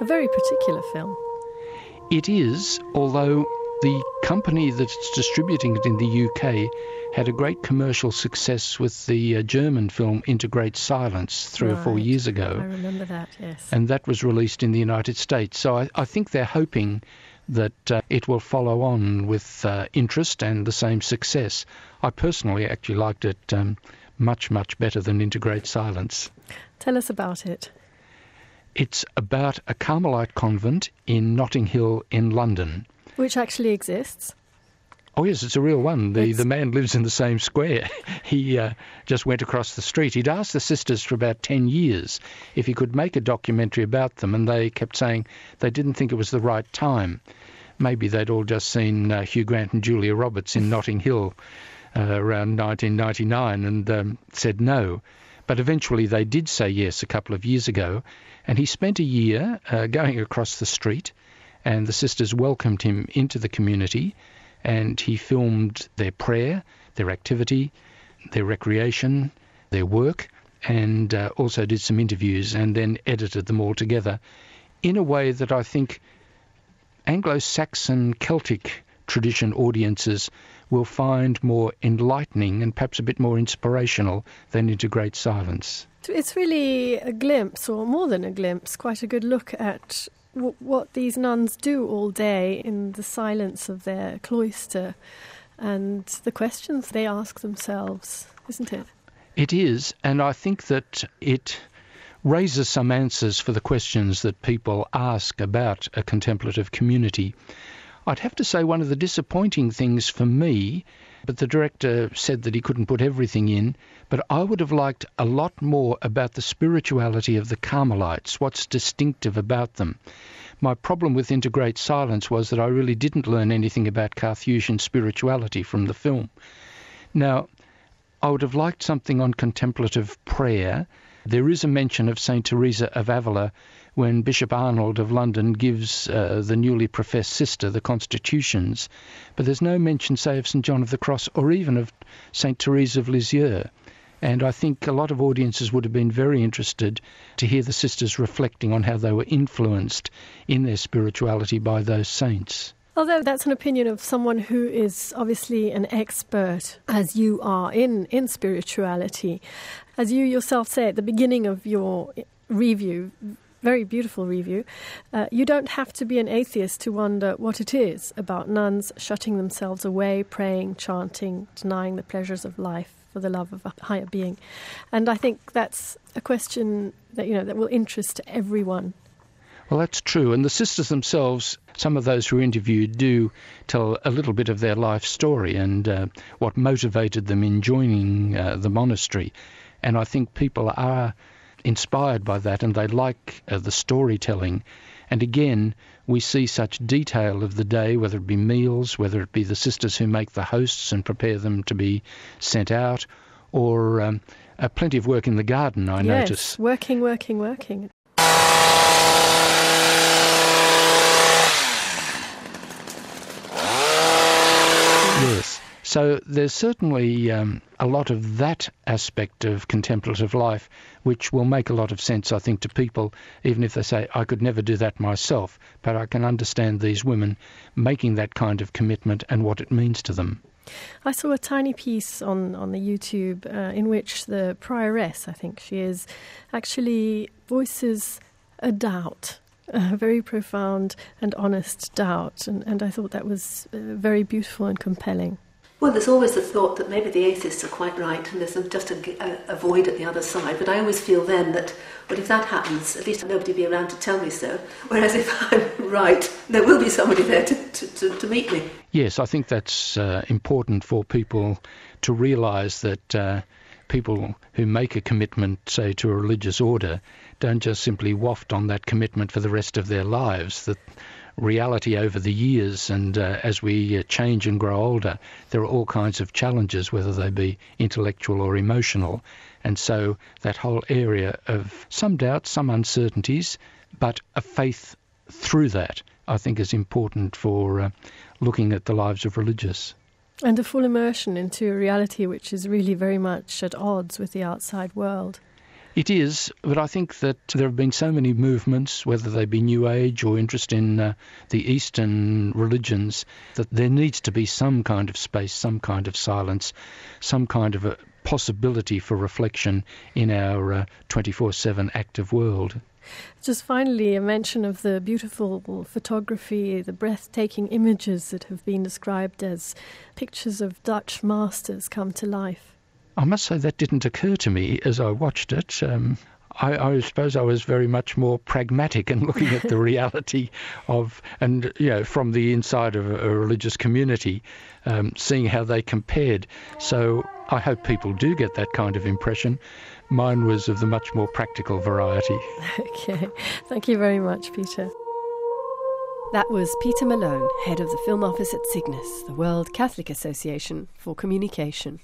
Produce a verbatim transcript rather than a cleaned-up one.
a very particular film. It is, although the company that's distributing it in the U K had a great commercial success with the uh, German film Into Great Silence three Right. or four years ago. I remember that, yes. And that was released in the United States. So I, I think they're hoping that uh, it will follow on with uh, interest and the same success. I personally actually liked it um, much, much better than Into Great Silence. Tell us about it. It's about a Carmelite convent in Notting Hill in London. Which actually exists. Oh, yes, it's a real one. The It's- the man lives in the same square. He uh, just went across the street. He'd asked the sisters for about ten years if he could make a documentary about them, and they kept saying they didn't think it was the right time. Maybe they'd all just seen uh, Hugh Grant and Julia Roberts in Notting Hill uh, around nineteen ninety-nine and um, said no. But eventually they did say yes a couple of years ago, and he spent a year uh, going across the street, and the sisters welcomed him into the community, and he filmed their prayer, their activity, their recreation, their work, and uh, also did some interviews and then edited them all together in a way that I think Anglo-Saxon Celtic tradition audiences will find more enlightening and perhaps a bit more inspirational than Into Great Silence. It's really a glimpse, or more than a glimpse, quite a good look at w- what these nuns do all day in the silence of their cloister and the questions they ask themselves, isn't it? It is, and I think that it raises some answers for the questions that people ask about a contemplative community. I'd have to say one of the disappointing things for me, but the director said that he couldn't put everything in, but I would have liked a lot more about the spirituality of the Carmelites, what's distinctive about them. My problem with Into Great Silence was that I really didn't learn anything about Carthusian spirituality from the film. Now, I would have liked something on contemplative prayer. There is a mention of Saint Teresa of Avila when Bishop Arnold of London gives uh, the newly professed sister the Constitutions, but there's no mention, say, of Saint John of the Cross or even of Saint Teresa of Lisieux. And I think a lot of audiences would have been very interested to hear the sisters reflecting on how they were influenced in their spirituality by those saints. Although that's an opinion of someone who is obviously an expert, as you are, in, in spirituality. As you yourself say at the beginning of your review, very beautiful review, uh, you don't have to be an atheist to wonder what it is about nuns shutting themselves away, praying, chanting, denying the pleasures of life for the love of a higher being. And I think that's a question that, you know, that will interest everyone. Well, that's true. And the sisters themselves, some of those who were interviewed, do tell a little bit of their life story and uh, what motivated them in joining uh, the monastery. And I think people are inspired by that, and they like uh, the storytelling. And again, we see such detail of the day, whether it be meals, whether it be the sisters who make the hosts and prepare them to be sent out, or um, uh, plenty of work in the garden, I yes, notice. working, working, working. Yes. So there's certainly um, a lot of that aspect of contemplative life which will make a lot of sense, I think, to people, even if they say, I could never do that myself, but I can understand these women making that kind of commitment and what it means to them. I saw a tiny piece on, on the YouTube uh, in which the prioress, I think she is, actually voices a doubt, a very profound and honest doubt, and, and I thought that was uh, very beautiful and compelling. Well, there's always the thought that maybe the atheists are quite right and there's just a, a, a void at the other side. But I always feel then that, well, if that happens, at least nobody will be around to tell me so. Whereas if I'm right, there will be somebody there to, to, to, to meet me. Yes, I think that's uh, important for people to realise that uh, people who make a commitment, say, to a religious order, don't just simply waft on that commitment for the rest of their lives, that reality over the years, and uh, as we uh, change and grow older, there are all kinds of challenges, whether they be intellectual or emotional. And so that whole area of some doubts, some uncertainties, but a faith through that, I think is important for uh, looking at the lives of religious. And a full immersion into a reality which is really very much at odds with the outside world. It is, but I think that there have been so many movements, whether they be New Age or interest in uh, the Eastern religions, that there needs to be some kind of space, some kind of silence, some kind of a possibility for reflection in our uh, twenty-four seven active world. Just finally, a mention of the beautiful photography, the breathtaking images that have been described as pictures of Dutch masters come to life. I must say that didn't occur to me as I watched it. Um, I, I suppose I was very much more pragmatic in looking at the reality of, and you know, from the inside of a, a religious community, um, seeing how they compared. So I hope people do get that kind of impression. Mine was of the much more practical variety. Okay, thank you very much, Peter. That was Peter Malone, head of the film office at Cygnus, the World Catholic Association for Communication.